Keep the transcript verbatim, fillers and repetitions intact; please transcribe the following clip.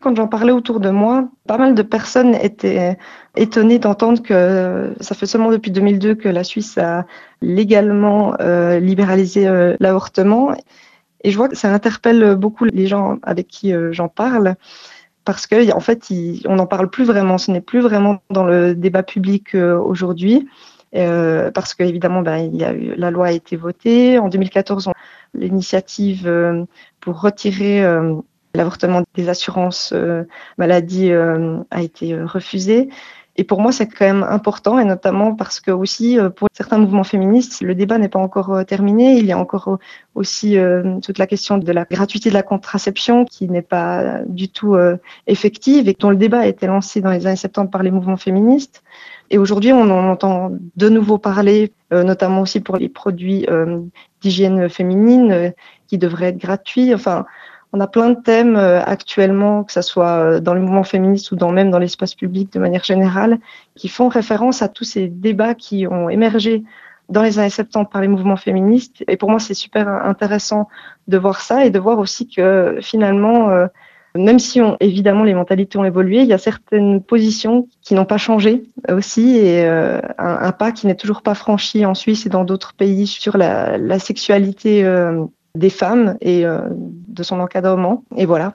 quand j'en parlais autour de moi, pas mal de personnes étaient étonnées d'entendre que ça fait seulement depuis deux mille deux que la Suisse a légalement euh, libéralisé euh, l'avortement. Et je vois que ça interpelle beaucoup les gens avec qui euh, j'en parle, parce que en fait, il, on n'en parle plus vraiment. Ce n'est plus vraiment dans le débat public euh, aujourd'hui, euh, parce qu'évidemment, ben, il y a eu, la loi a été votée en deux mille quatorze. On, l'initiative euh, pour retirer euh, l'avortement des assurances euh, maladie euh, a été euh, refusée. Et pour moi, c'est quand même important, et notamment parce que aussi euh, pour certains mouvements féministes, le débat n'est pas encore euh, terminé. Il y a encore euh, aussi euh, toute la question de la gratuité de la contraception qui n'est pas du tout euh, effective et dont le débat a été lancé dans les années soixante-dix par les mouvements féministes. Et aujourd'hui, on en entend de nouveau parler, euh, notamment aussi pour les produits euh, d'hygiène féminine euh, qui devraient être gratuits. Enfin, on a plein de thèmes euh, actuellement, que ce soit dans le mouvement féministe ou dans, même dans l'espace public de manière générale, qui font référence à tous ces débats qui ont émergé dans les années soixante-dix par les mouvements féministes. Et pour moi, c'est super intéressant de voir ça et de voir aussi que finalement, euh, même si on, évidemment les mentalités ont évolué, il y a certaines positions qui n'ont pas changé aussi, et euh, un, un pas qui n'est toujours pas franchi en Suisse et dans d'autres pays sur la, la sexualité euh, des femmes et euh, de son encadrement. Et voilà.